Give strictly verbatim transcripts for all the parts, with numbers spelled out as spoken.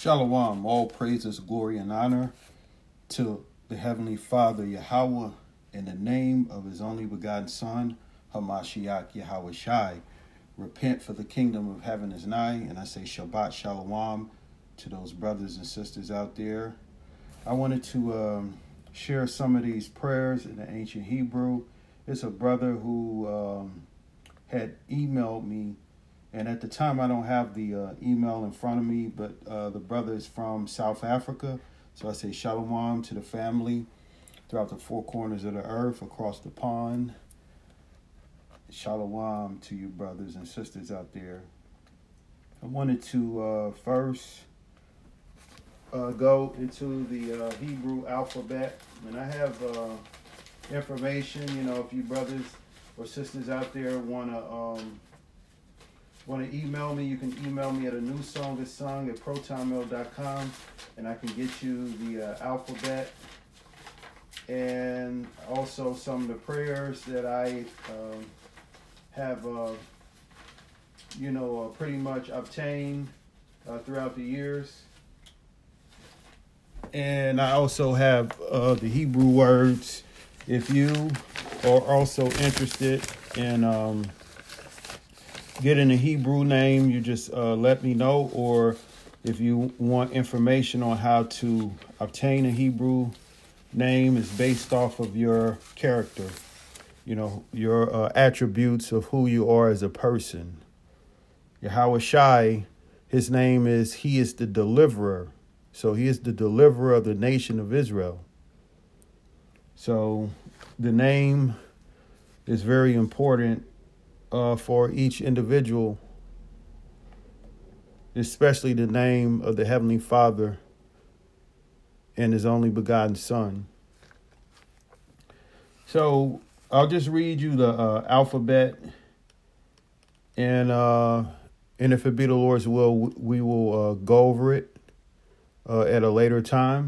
Shalom, all praises, glory, and honor to the Heavenly Father, Yahweh, in the name of His only begotten Son, Hamashiach Yahweh Shai. Repent, for the kingdom of heaven is nigh, and I say Shabbat Shalom to those brothers and sisters out there. I wanted to um, share some of these prayers in the ancient Hebrew. It's a brother who um, had emailed me. And at the time, I don't have the uh, email in front of me, but uh, the brother is from South Africa. So I say shalom to the family throughout the four corners of the earth, across the pond. Shalom to you brothers and sisters out there. I wanted to uh, first uh, go into the uh, Hebrew alphabet. And I have uh, information, you know, if you brothers or sisters out there want to... Um, Want to email me, you can email me at a new song is sung at protonmail dot com, and I can get you the uh, alphabet and also some of the prayers that I um, have, uh, you know, uh, pretty much obtained uh, throughout the years. And I also have uh, the Hebrew words. If you are also interested in um, getting a Hebrew name, you just uh, let me know. Or if you want information on how to obtain a Hebrew name, is based off of your character, you know, your uh, attributes of who you are as a person. Yahweh Shai, his name is, he is the deliverer. So he is the deliverer of the nation of Israel. So the name is very important Uh, for each individual, especially the name of the Heavenly Father and His only begotten Son. So I'll just read you the uh, alphabet, and uh, and if it be the Lord's will, we will uh, go over it uh, at a later time.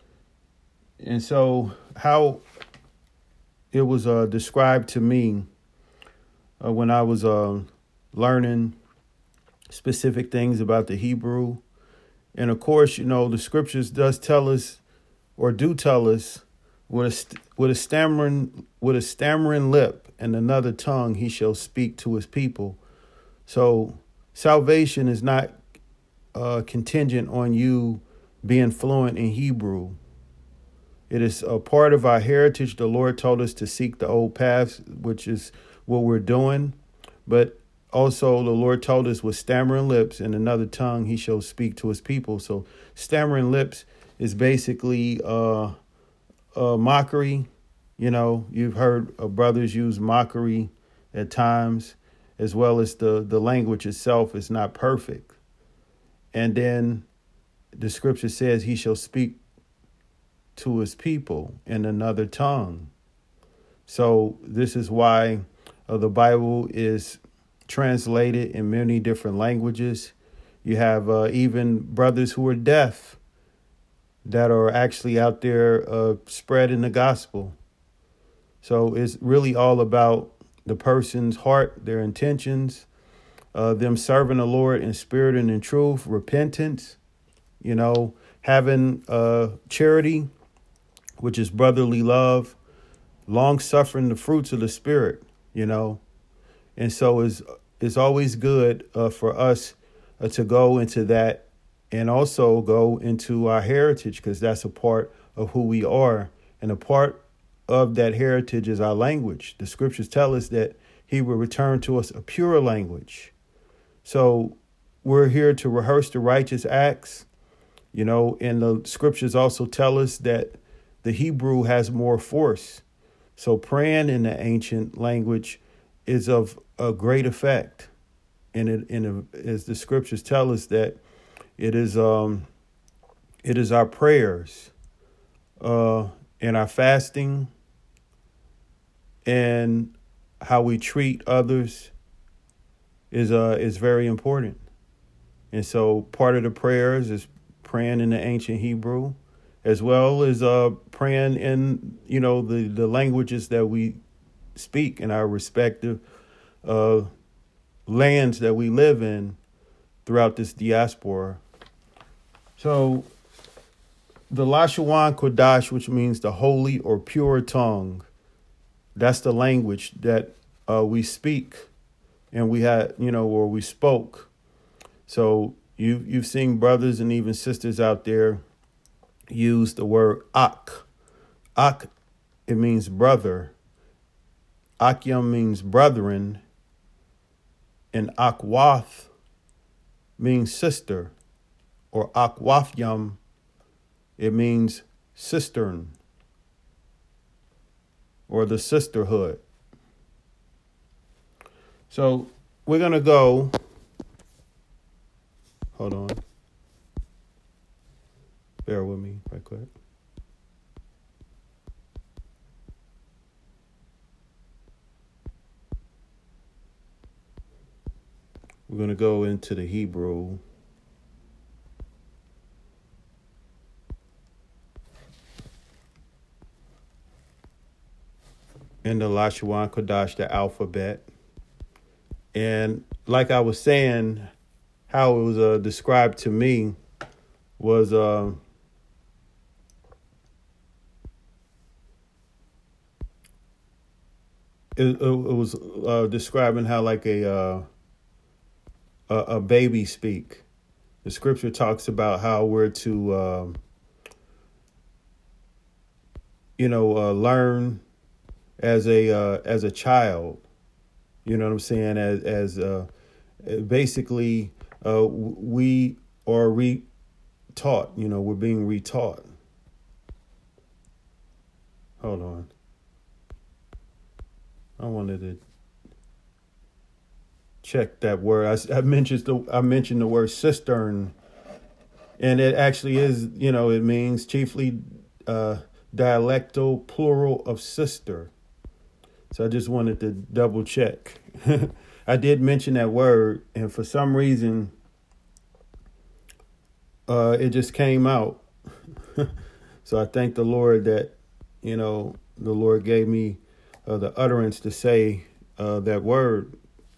And so how it was uh, described to me Uh, when I was uh, learning specific things about the Hebrew. And of course, you know, the scriptures does tell us, or do tell us, with a, st- with a stammering with a stammering lip and another tongue he shall speak to his people. So salvation is not uh, contingent on you being fluent in Hebrew. It is a part of our heritage. The Lord told us to seek the old paths, which is what we're doing. But also the Lord told us with stammering lips and another tongue he shall speak to his people. So stammering lips is basically uh, a mockery. You know, you've heard uh, brothers use mockery at times, as well as the, the language itself is not perfect. And then the scripture says he shall speak to his people in another tongue. So this is why Uh, the Bible is translated in many different languages. You have uh, even brothers who are deaf that are actually out there uh, spreading the gospel. So it's really all about the person's heart, their intentions, uh, them serving the Lord in spirit and in truth, repentance, you know, having uh, charity, which is brotherly love, long suffering, the fruits of the Spirit. You know, and so it's, it's always good uh, for us uh, to go into that and also go into our heritage, because that's a part of who we are. And a part of that heritage is our language. The scriptures tell us that he will return to us a pure language. So we're here to rehearse the righteous acts, you know, and the scriptures also tell us that the Hebrew has more force. So praying in the ancient language is of a great effect. And it, and it, as the scriptures tell us that it is um, it is our prayers uh, and our fasting and how we treat others is uh, is very important. And so part of the prayers is praying in the ancient Hebrew, as well as uh, praying in, you know, the, the languages that we speak in our respective uh, lands that we live in throughout this diaspora. So the Lashawan Kodash, which means the holy or pure tongue, that's the language that uh, we speak and we had, you know, or we spoke. So you, you've seen brothers and even sisters out there use the word ak. Ak, it means brother. Akyam means brethren. And akwath means sister. Or akwafyam, it means cistern. Or the sisterhood. So we're going to go. Hold on. Bear with me right quick. We're going to go into the Hebrew. In the Lashawan Kodash, the alphabet. And like I was saying, how it was uh, described to me was uh, it, it was uh, describing how like a, uh, a a baby speak. The scripture talks about how we're to, uh, you know, uh, learn as a uh, as a child. You know what I'm saying? As as uh, basically uh, we are re-taught. You know, we're being re-taught. Hold on. I wanted to check that word. I, I mentioned the I mentioned the word cistern, and it actually is. You know, it means chiefly uh, dialectal plural of sister. So I just wanted to double check. I did mention that word, and for some reason, uh, it just came out. So I thank the Lord that, you know, the Lord gave me uh, the utterance to say uh, that word.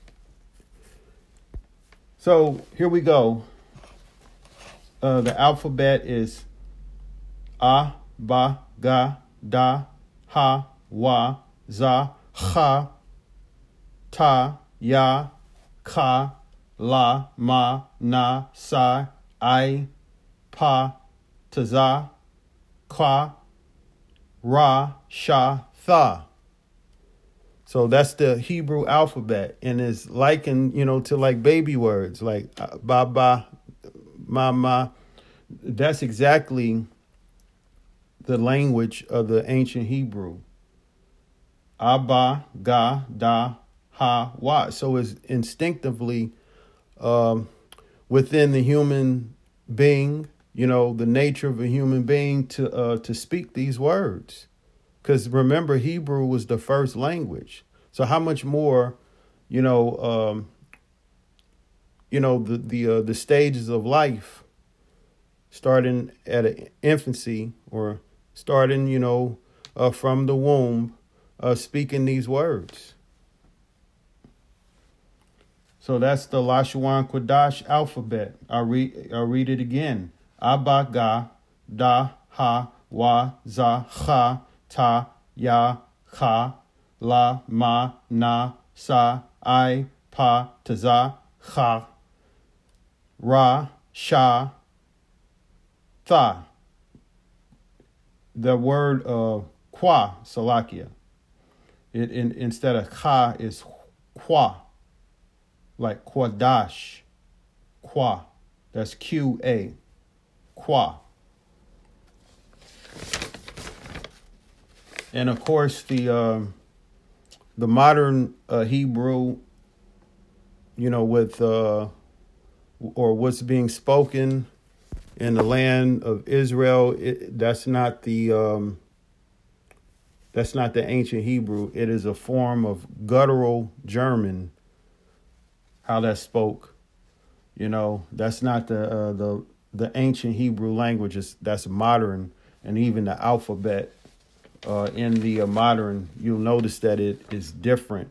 So here we go. Uh, the alphabet is A, Ba, Ga, Da, Ha, Wa, Za, Cha, Ta, Ya, Ka, La, Ma, Na, Sa, I, Pa, Taza, Kwa, Ra, Sha, Tha. So that's the Hebrew alphabet, and it's likened, you know, to like baby words like uh, Baba, Mama. That's exactly the language of the ancient Hebrew. Abba, Ga, Da, Ha, Wa. So it's instinctively um, within the human being, you know, the nature of a human being to uh, to speak these words. Because remember, Hebrew was the first language. So how much more, you know, um, you know, the the uh, the stages of life, starting at an infancy or starting, you know, uh, from the womb. Uh, speaking these words. So that's the Lashawan Kodash alphabet. I'll read, I'll read it again. Abba, Ga, Da, Ha, Wa, Za, Cha, Ta, Ya, Cha, La, Ma, Na, Sa, I, Pa, Taza, Cha, Ra, Sha, Tha. The word uh, Kwa, Salakia. It in, instead of Cha is Kwa, like Kodash, Kwa. That's Q A, Kwa. And of course, the um, the modern uh, Hebrew, you know, with uh, or what's being spoken in the land of Israel, it, that's not the um, that's not the ancient Hebrew. It is a form of guttural German. How that spoke, you know, that's not the uh, the the ancient Hebrew languages. That's modern, and even the alphabet uh, in the uh, modern, you'll notice that it is different.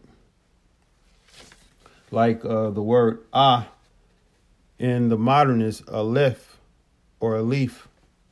Like uh, the word ah in the modern is aleph or Aleph.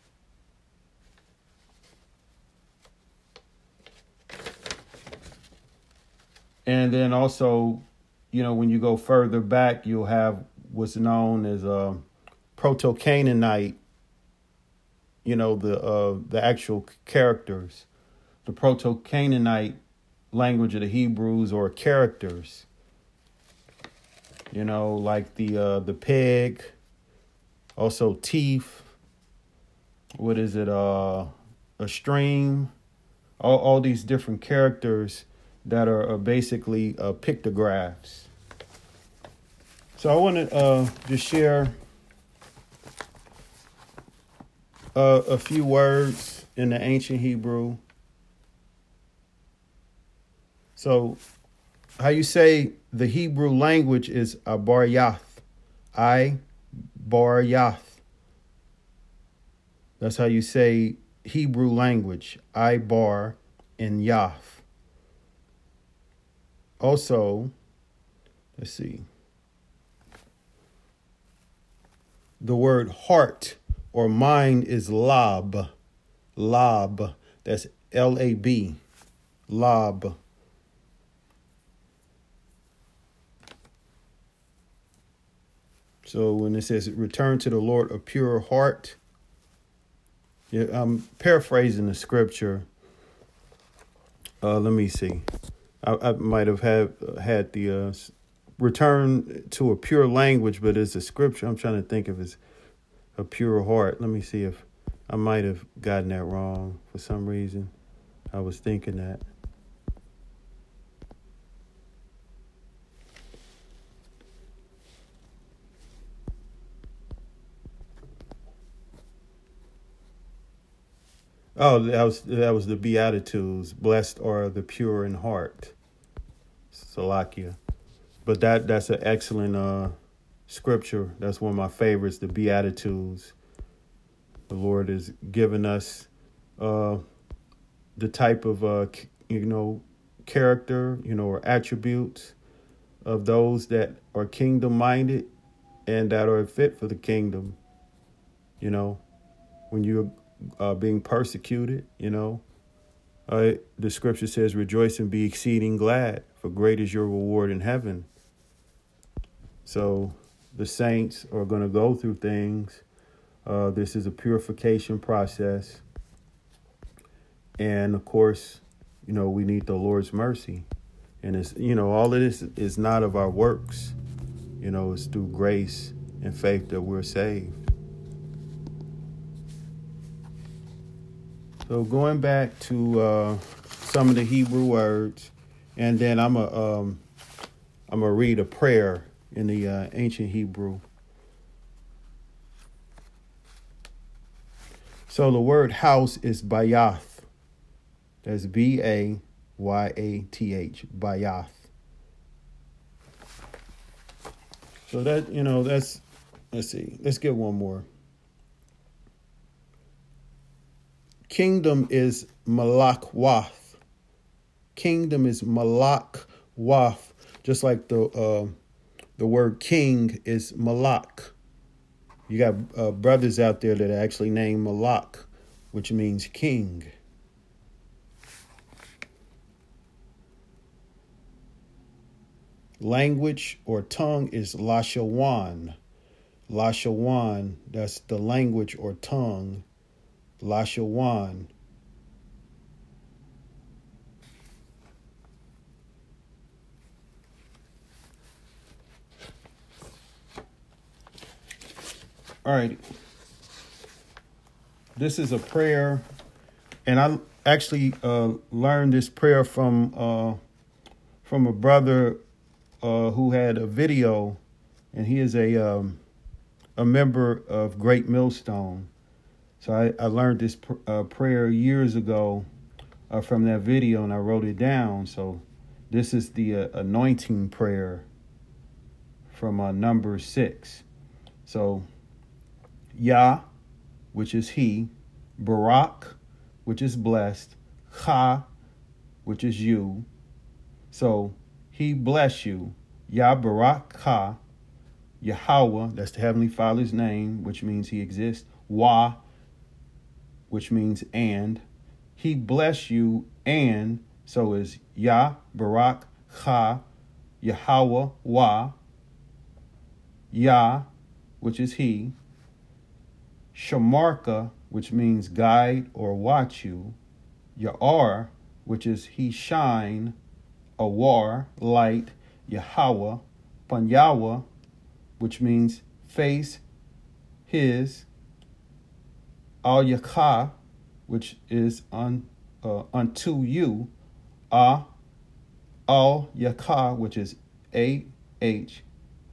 And then also, you know, when you go further back, you'll have what's known as a Proto-Canaanite, you know, the uh, the actual characters, the Proto-Canaanite language of the Hebrews, or characters, you know, like the uh, the peg, also teeth, what is it, uh, a stream, all, all these different characters that are, are basically uh, pictographs. So I want to uh, just share uh, a few words in the ancient Hebrew. So how you say the Hebrew language is Abar Yath. I Bar Yath. That's how you say Hebrew language. I Bar and Yath. Also, let's see. The word heart or mind is lab. Lab. That's L A B. Lab. So when it says return to the Lord a pure heart, yeah, I'm paraphrasing the scripture. Uh, let me see. I, I might have had had the uh, return to a pure language, but it's a scripture. I'm trying to think if it's a pure heart. Let me see if I might have gotten that wrong for some reason. I was thinking that. Oh, that was that was the Beatitudes. Blessed are the pure in heart. Salakia. But that that's an excellent uh, scripture. That's one of my favorites, the Beatitudes. The Lord has given us uh, the type of, uh, you know, character, you know, or attributes of those that are kingdom-minded and that are fit for the kingdom. You know, when you're uh, being persecuted, you know, uh, the scripture says, rejoice and be exceeding glad, for great is your reward in heaven. So the saints are going to go through things. Uh, this is a purification process. And of course, you know, we need the Lord's mercy. And it's, you know, all of this is not of our works. You know, it's through grace and faith that we're saved. So going back to uh, some of the Hebrew words, and then I'm a um, I'm gonna read a prayer in the uh, ancient Hebrew. So the word house is bayath. That's B A Y A T H, bayath. So that, you know, that's, let's see, let's get one more. Kingdom is malak wath. Kingdom is malak wath. Just like the uh, the word king is malak. You got uh, brothers out there that are actually named Malak, which means king. Language or tongue is Lashawan. Lashawan, that's the language or tongue. Lashawan. All right. This is a prayer, and I actually uh, learned this prayer from uh, from a brother uh, who had a video, and he is a um, a member of Great Millstone. So I, I learned this pr- uh, prayer years ago uh, from that video, and I wrote it down. So this is the uh, anointing prayer from uh, number six. So Yah, which is he, Barak, which is blessed, Cha, which is you. So he bless you, Yah Barak Cha, Yahweh, that's the Heavenly Father's name, which means he exists. Wah, which means and. He bless you, and so is Yah, Barak, Cha, Yahweh, Wah, Yah, which is he. Shamarka, which means guide or watch you. Ya'ar, which is he shine. Awar, light. Yahweh. Panyawa, which means face, his. Al Yakah, which is un, uh, unto you. Ah, Al Yakah, which is A H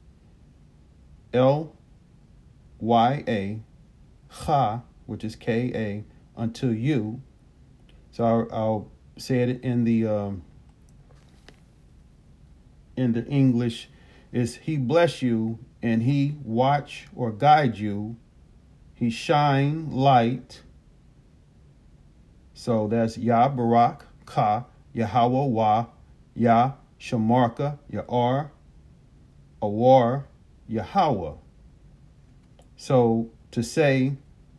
L Y A. Cha, which is K A, unto you. So I'll, I'll say it in the um, in the English is he bless you and he watch or guide you. He shine light. So that's Yah Barak Ka, Yahweh Wah, Yah Shamarka, Ya'ar, Awar, Yahweh. So to say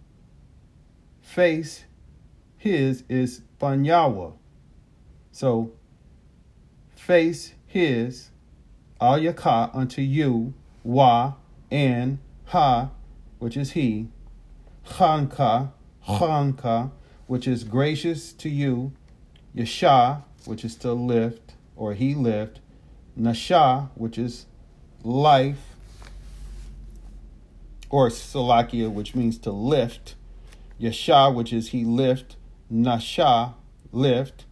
face his is Panyawa. So face his, Al Yakah, unto you, Wa, and Ha, which is he, Chanka, Chanka, which is gracious to you, Yasha, which is to lift, or he lift, Nasha, which is life, or Salakia, which means to lift, Yasha, which is he lift, Nasha, lift,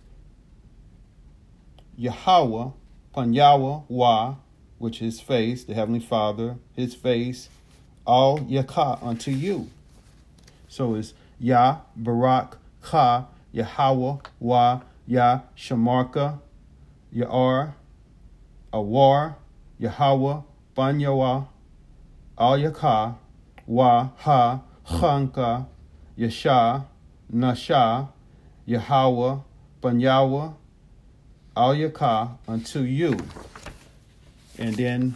Yahweh, Panyawa, Wa, which is face, the Heavenly Father, his face, Al Yakah, unto you. So it's Yah, Barak, Cha, Yahweh, Wa, Yah, Shamarka, Ya'ar, Awar, Yahweh, Panyawa, Al Yakah, Wa, Ha, Chanka, Yasha, Nasha, Yahweh, Panyawa, Al Yakah, unto you. And then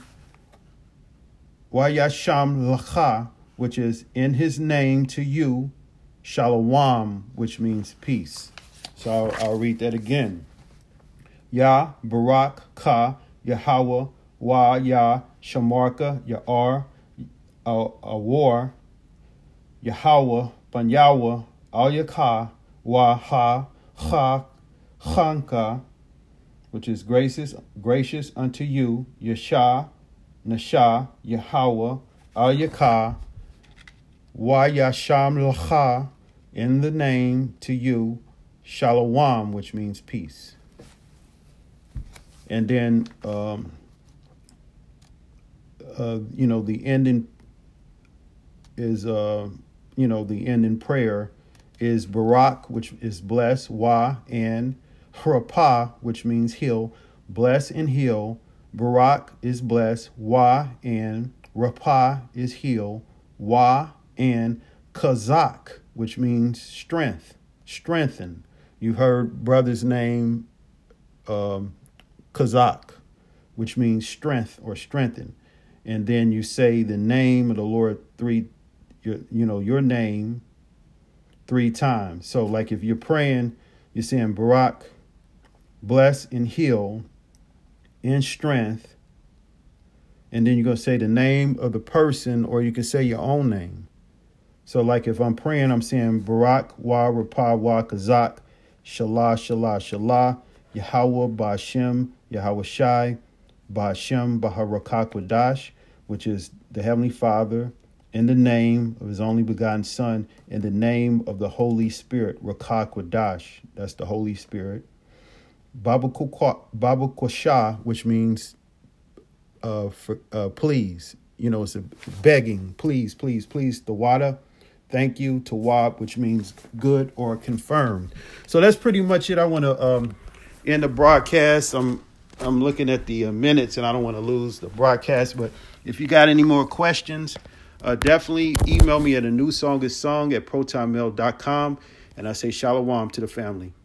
Wayasham Lacha, which is in his name to you, Shalom, which means peace. So I'll, I'll read that again. Yah, Barak, Ka, Yahweh, Wa, Yah, Shamarka, Ya'ar, Awar, Yahweh, Panyawa, Al Yakah, Wa, Ha, Cha, Chanka, which is gracious, gracious unto you, Yasha, Nasha, Yahweh, Al Yakah, Wa Yasham Lacha, in the name to you, Shalom, which means peace. And then, um, uh, you know, the ending is, uh, you know, the ending prayer is Barak, which is bless, Wa, and Rapah, which means heal. Bless and heal. Barak is bless. Wa, and Rapah is heal. Wa, and Kazak, which means strength, strengthen. You heard brother's name, um, Kazak, which means strength or strengthen. And then you say the name of the Lord three, your, you know, your name three times. So like if you're praying, you're saying Barak, bless and heal in strength. And then you're going to say the name of the person, or you can say your own name. So like if I'm praying, I'm saying Barak, Wa, Rapah, Wa, Kazak, Shalah, Shalah, Shalah, Yahweh, Ba'ashem, Yahweh Shai, Ba'ashem, Baharakah Quadash, which is the Heavenly Father, in the name of his only begotten Son, in the name of the Holy Spirit, Rakah Quadash, that's the Holy Spirit. Baba Kosha, which means uh, for, uh, please. You know, it's a begging, please, please, please. The water, thank you. Tawab, which means good or confirmed. So that's pretty much it. I want to um, end the broadcast. I'm I'm looking at the uh, minutes, and I don't want to lose the broadcast. But if you got any more questions, uh, definitely email me at a new song is song at protonmail dot com. And I say shalom to the family.